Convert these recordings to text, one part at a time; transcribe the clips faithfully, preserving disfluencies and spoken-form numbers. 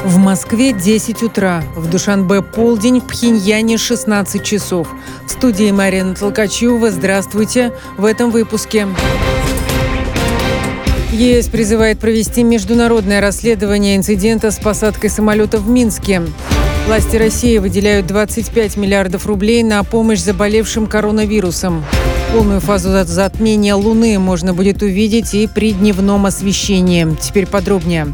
В Москве десять утра, в Душанбе полдень, в Пхеньяне шестнадцать часов. В студии Марина Толкачева. Здравствуйте. В этом выпуске. ЕС призывает провести международное расследование инцидента с посадкой самолета в Минске. Власти России выделяют двадцать пять миллиардов рублей на помощь заболевшим коронавирусом. Полную фазу затмения Луны можно будет увидеть и при дневном освещении. Теперь подробнее.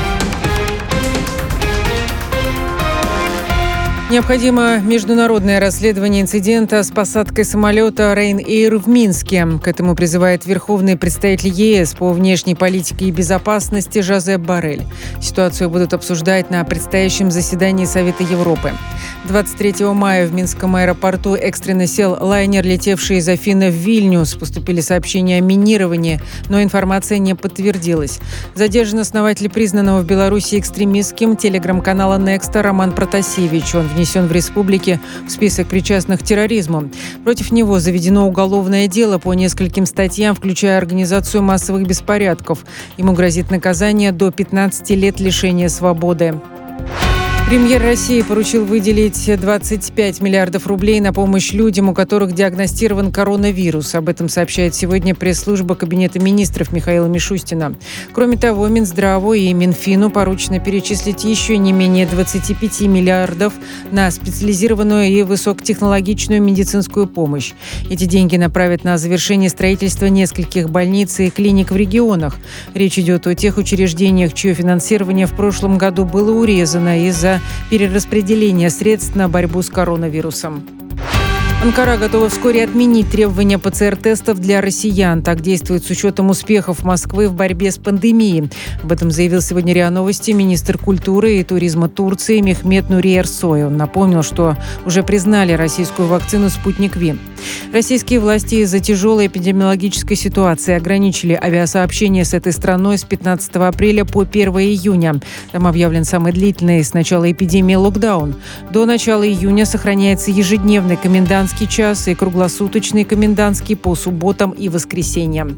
Необходимо международное расследование инцидента с посадкой самолета Ryanair в Минске. К этому призывает верховный представитель ЕС по внешней политике и безопасности Жозеп Боррель. Ситуацию будут обсуждать на предстоящем заседании Совета Европы. двадцать третьего мая в Минском аэропорту экстренно сел лайнер, летевший из Афины в Вильнюс. Поступили сообщения о минировании, но информация не подтвердилась. Задержан основатель признанного в Беларуси экстремистским телеграм-канала Некста Роман Протасевич. Он внесен в республике в список причастных к терроризму. Против него заведено уголовное дело по нескольким статьям, включая организацию массовых беспорядков. Ему грозит наказание до пятнадцати лет лишения свободы. Премьер России поручил выделить двадцать пять миллиардов рублей на помощь людям, у которых диагностирован коронавирус. Об этом сообщает сегодня пресс-служба Кабинета министров Михаила Мишустина. Кроме того, Минздраву и Минфину поручено перечислить еще не менее двадцати пяти миллиардов на специализированную и высокотехнологичную медицинскую помощь. Эти деньги направят на завершение строительства нескольких больниц и клиник в регионах. Речь идет о тех учреждениях, чье финансирование в прошлом году было урезано из-за перераспределения средств на борьбу с коронавирусом. Анкара готова вскоре отменить требования ПЦР-тестов для россиян. Так действует с учетом успехов Москвы в борьбе с пандемией. Об этом заявил сегодня РИА Новости министр культуры и туризма Турции Мехмет Нури Эрсой. Он напомнил, что уже признали российскую вакцину «Спутник Ви». Российские власти из-за тяжелой эпидемиологической ситуации ограничили авиасообщение с этой страной с пятнадцатого апреля по первого июня. Там объявлен самый длительный с начала эпидемии локдаун. До начала июня сохраняется ежедневный комендантский час и круглосуточный комендантский по субботам и воскресеньям.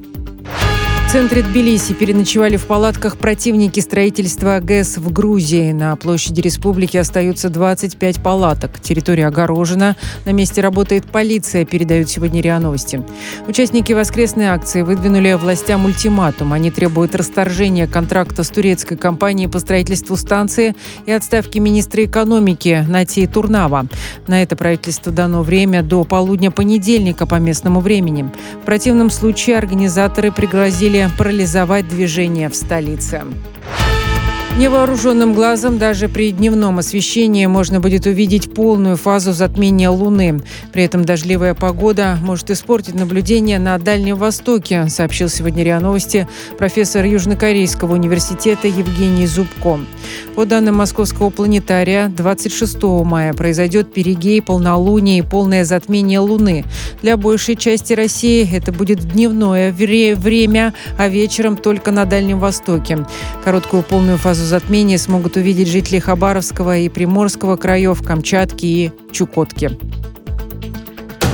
В центре Тбилиси переночевали в палатках противники строительства ГЭС в Грузии. На площади республики остаются двадцать пять палаток. Территория огорожена. На месте работает полиция, передают сегодня РИА Новости. Участники воскресной акции выдвинули властям ультиматум. Они требуют расторжения контракта с турецкой компанией по строительству станции и отставки министра экономики Натии Турнава. На это правительству дано время до полудня понедельника по местному времени. В противном случае организаторы пригрозили парализовать движение в столице. Невооруженным глазом даже при дневном освещении можно будет увидеть полную фазу затмения Луны. При этом дождливая погода может испортить наблюдение на Дальнем Востоке, сообщил сегодня РИА Новости профессор Южнокорейского университета Евгений Зубко. По данным Московского планетария, двадцать шестого мая произойдет перигей, полнолуние и полное затмение Луны. Для большей части России это будет дневное время, а вечером только на Дальнем Востоке. Короткую полную фазу затмения смогут увидеть жители Хабаровского и Приморского краев, Камчатки и Чукотки.